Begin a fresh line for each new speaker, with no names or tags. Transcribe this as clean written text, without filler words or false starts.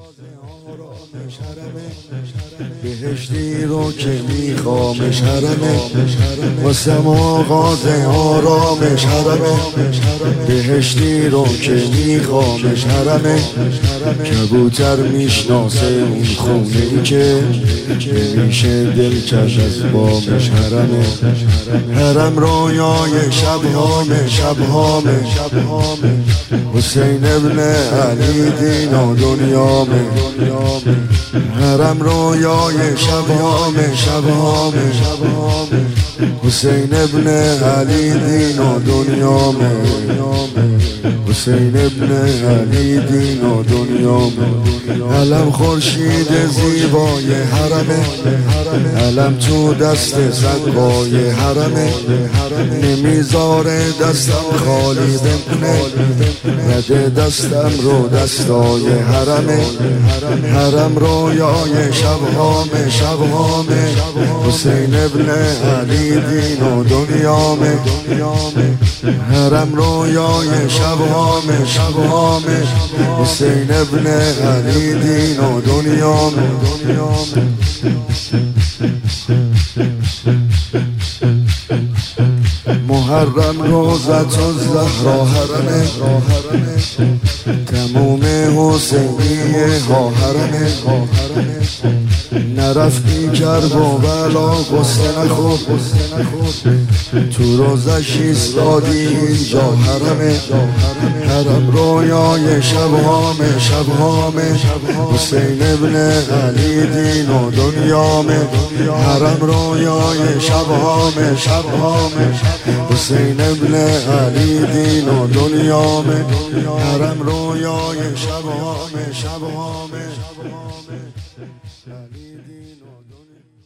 بهشتی رو که میخوامش حرمه، واسم آغاز آرامش حرمه. بهشتی رو که میخوامش حرمه، کبوتر میشناسه اون خونه ای که نمیشه دل کش از بامش حرمه. حرم رویای شبهامه شبهامه، حسین ابن علی دین و دنیامه. حرم رویای شبهامه شبهامه، حسین ابن علی دین و دنیامه. حسین ابن علی دین و دنیامه. علم خورشید زیبای حرمه، علم تو دست سنگای حرمه. نمیذاره دستم خالی بمونه، رده دستم رو دستای حرمه. حرم رویای شبهامه شبهامه، حسین ابن علی دین و دنیامه. حرم رویای شبهامه شبهامه، حسین ابن علی دین و دنیامه. محرم روزت الزهرا حرمه، تموم حسینیه ها حرمه. نرفتی کرب و بلا قصه نخور، تو روزش ایستادی اینجا حرمه. حرم رویای شبهامه شبهامه، حسین ابن علی دین و دنیامه. حرم رویای شبهامه شبهامه، حسین ابن علی دین و دنیامه. حرم رویای شبهامه شبهامه، علی دین و دنیامه.